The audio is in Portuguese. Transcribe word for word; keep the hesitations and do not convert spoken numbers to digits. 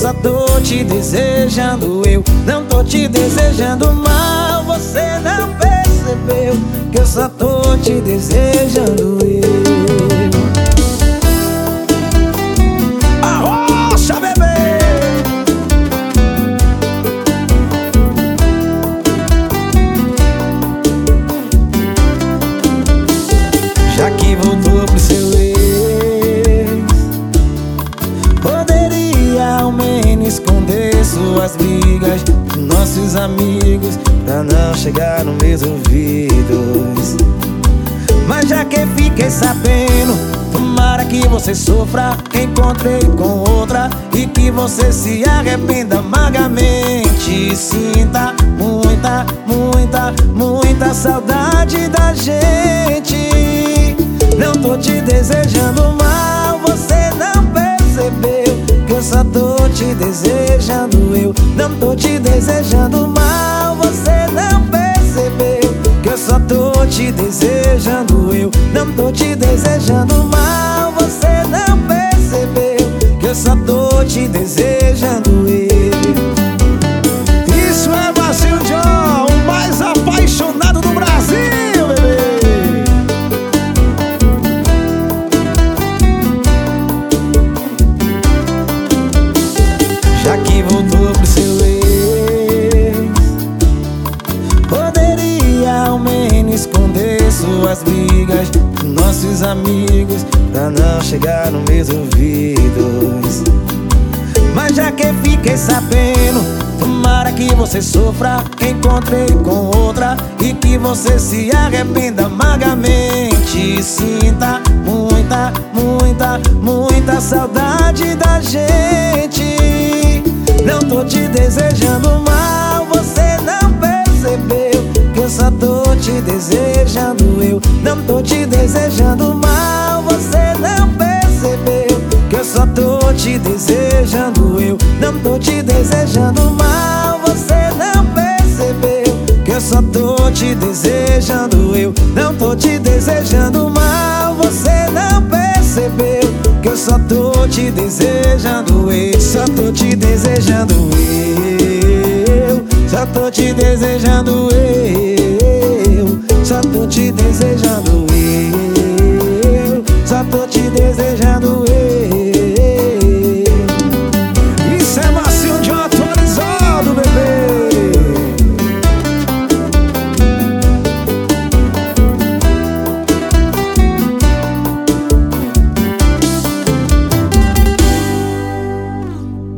só tô te desejando. Eu não tô te desejando mal. Você não percebeu que eu só tô te desejando. Eu arrocha, bebê! Já que voltou pro seu ex, poderia ao menos esconder suas brigas dos nossos amigos, pra não chegar nos meus ouvidos. Mas já que fiquei sabendo, tomara que você sofra, que encontrei com outra e que você se arrependa amargamente. Sinta muita, muita, muita saudade da gente. Não tô te desejando mal, você não percebeu que eu só tô te desejando. Eu não tô te desejando mal, você não percebeu que eu só tô te desejando. Eu não tô te desejando mal, você não percebeu que eu só tô te desejando. Eu Isso é Brasil John, o mais apaixonado do Brasil, bebê. Já que voltou pro seu ex, poderia ao menos esconder suas brigas dos nossos amigos, pra não chegar nos meus ouvidos. Mas já que fiquei sabendo, tomara que você sofra, que encontrei com outra e que você se arrependa amargamente. Sinta muita, muita, muita saudade da gente. Não tô te desejando mal, você não percebeu que eu só tô te desejando. Eu não tô te desejando mal, você não percebeu que eu só tô te desejando. Eu não tô te desejando mal, você não percebeu que eu só tô te desejando. Eu não tô te desejando mal, você não percebeu que eu só tô te desejando. Eu só tô te desejando. Eu só tô te desejando. Eu só tô te desejando.